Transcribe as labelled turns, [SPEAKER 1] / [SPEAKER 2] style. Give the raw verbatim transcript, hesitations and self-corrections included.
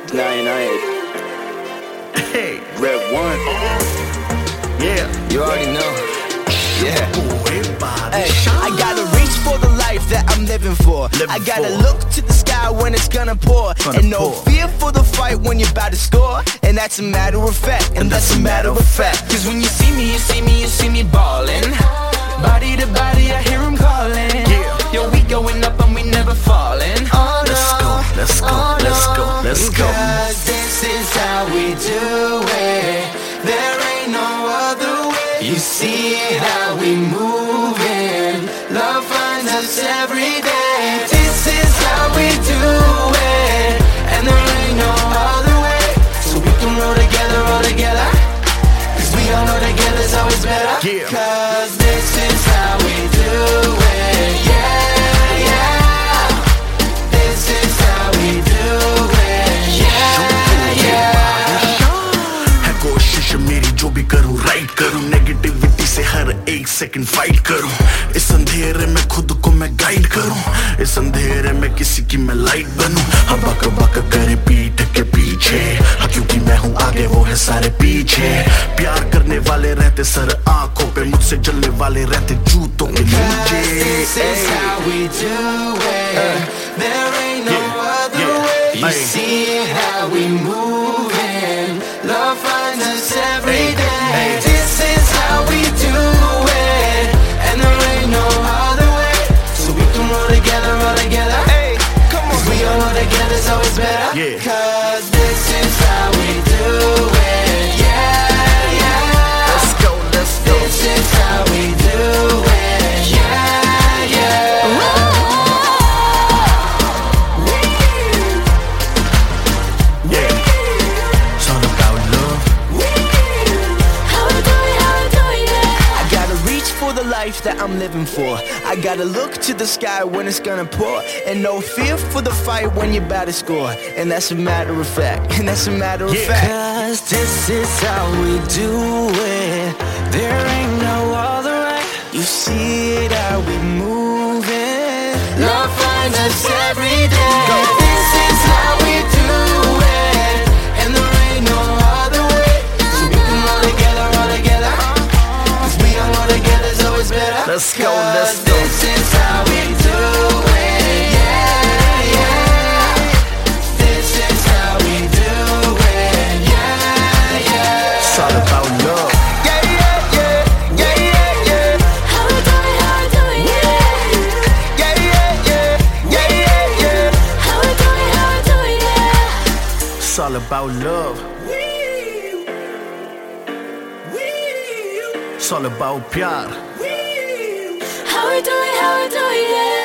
[SPEAKER 1] nine nine.
[SPEAKER 2] Hey,
[SPEAKER 1] Red one.
[SPEAKER 2] yeah,
[SPEAKER 1] You already know. Yeah.
[SPEAKER 3] Ay, I gotta reach for the life that I'm living for.
[SPEAKER 2] Living
[SPEAKER 3] I gotta
[SPEAKER 2] for.
[SPEAKER 3] look to the sky when it's gonna pour.
[SPEAKER 2] Gonna
[SPEAKER 3] and no
[SPEAKER 2] pour.
[SPEAKER 3] fear for the fight when you're about to score. And that's a matter of fact. And that's a matter of fact.
[SPEAKER 4] Cause when you see me, you see me, you see me ballin'. Body to body, I hear him calling.
[SPEAKER 2] Yeah.
[SPEAKER 4] Yo, we going up and we never falling.
[SPEAKER 3] Oh,
[SPEAKER 2] Let's
[SPEAKER 3] no.
[SPEAKER 2] go, let's go,
[SPEAKER 3] Oh,
[SPEAKER 2] let's
[SPEAKER 3] no.
[SPEAKER 2] go, let's go.
[SPEAKER 4] Cause this is how we do it. There ain't no other way. You see how we moving. Love finds us every day. This is how we do it. And there ain't no other way. So we can roll together, roll together. Cause we all know together's always better.
[SPEAKER 2] Yeah.
[SPEAKER 4] Cause this is how we do it. Yeah, yeah. This is how we do it. Yeah, yeah.
[SPEAKER 2] है कोशिश मेरी जो भी करूं right करूं negativity से हर एक second fight करूं इस अंधेरे में खुद को मैं गाइड करूं इस अंधेरे में किसी की मैं लाइट बनूं हम बक बक करे पीठ के पीछे हाँ क्योंकि मैं हूं आगे वो है सारे पीछे प्यार करने वाले रहते सर आंखों पे मुझसे जलने वाले रहते जूतों के नीचे
[SPEAKER 4] This is how we do it. There ain't no other way. You see how we moving. Love finds us every day. This is how we do it. And there ain't no other way. So we can roll together, roll together.
[SPEAKER 3] Hey, come on.
[SPEAKER 4] Cause we all know together's always better.
[SPEAKER 2] Yeah.
[SPEAKER 4] Cause this is how we do it. Yeah, yeah.
[SPEAKER 2] Let's go, let's go.
[SPEAKER 4] This is how we do it. Yeah, yeah.
[SPEAKER 2] Yeah, it's all about love.
[SPEAKER 3] I gotta reach for the life that I'm living for. I gotta look to the sky when it's gonna pour. And no fear for the fight when you're about to score. And that's a matter of fact. And that's a matter of
[SPEAKER 2] Yeah.
[SPEAKER 3] fact.
[SPEAKER 4] Cause this is how we do it. There ain't no other way.
[SPEAKER 3] You see it how we moving.
[SPEAKER 4] Love finds us every day. This is how we do it. And there ain't no other way. So we can roll together, roll together. Cause we all know together's always better.
[SPEAKER 2] Let's go, let's
[SPEAKER 4] Cause
[SPEAKER 2] go.
[SPEAKER 4] This is how we do it. Yeah, yeah. This is how we do it. Yeah, yeah.
[SPEAKER 2] It's all about love.
[SPEAKER 3] Yeah, yeah, yeah. Yeah, yeah, yeah.
[SPEAKER 5] How we do it, how we do it, yeah.
[SPEAKER 3] Yeah, yeah, yeah. Yeah, yeah, yeah.
[SPEAKER 5] How we do it, how we do it, yeah.
[SPEAKER 2] It's all about love. It's all about प्यार.
[SPEAKER 5] How we do it, how we do it, yeah.